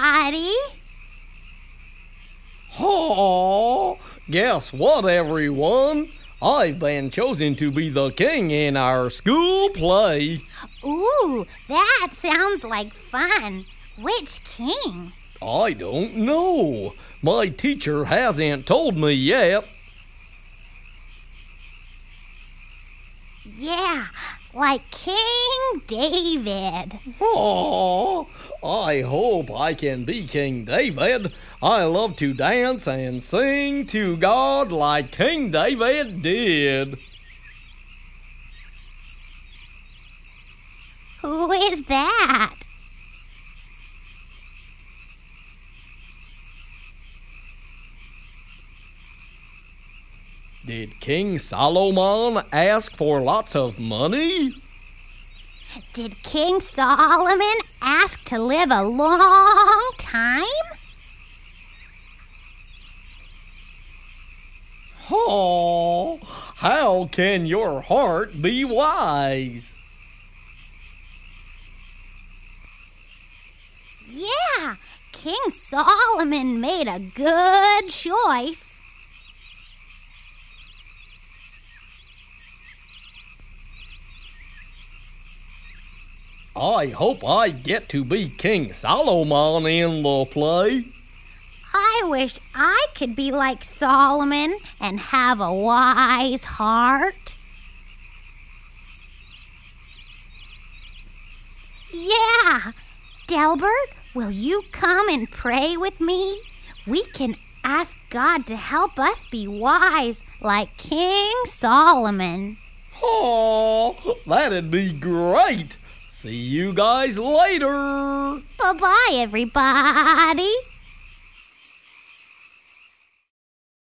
everybody. Oh, guess what, everyone? I've been chosen to be the king in our school play. Ooh, that sounds like fun. Which king? I don't know. My teacher hasn't told me yet. Yeah, like King David. Oh, I hope I can be King David. I love to dance and sing to God like King David did. Who is that? Did King Solomon ask for lots of money? Did King Solomon ask to live a long time? Oh, how can your heart be wise? Yeah, King Solomon made a good choice. I hope I get to be King Solomon in the play. I wish I could be like Solomon and have a wise heart. Yeah, Delbert, will you come and pray with me? We can ask God to help us be wise like King Solomon. Oh, that'd be great. See you guys later. Bye-bye, everybody.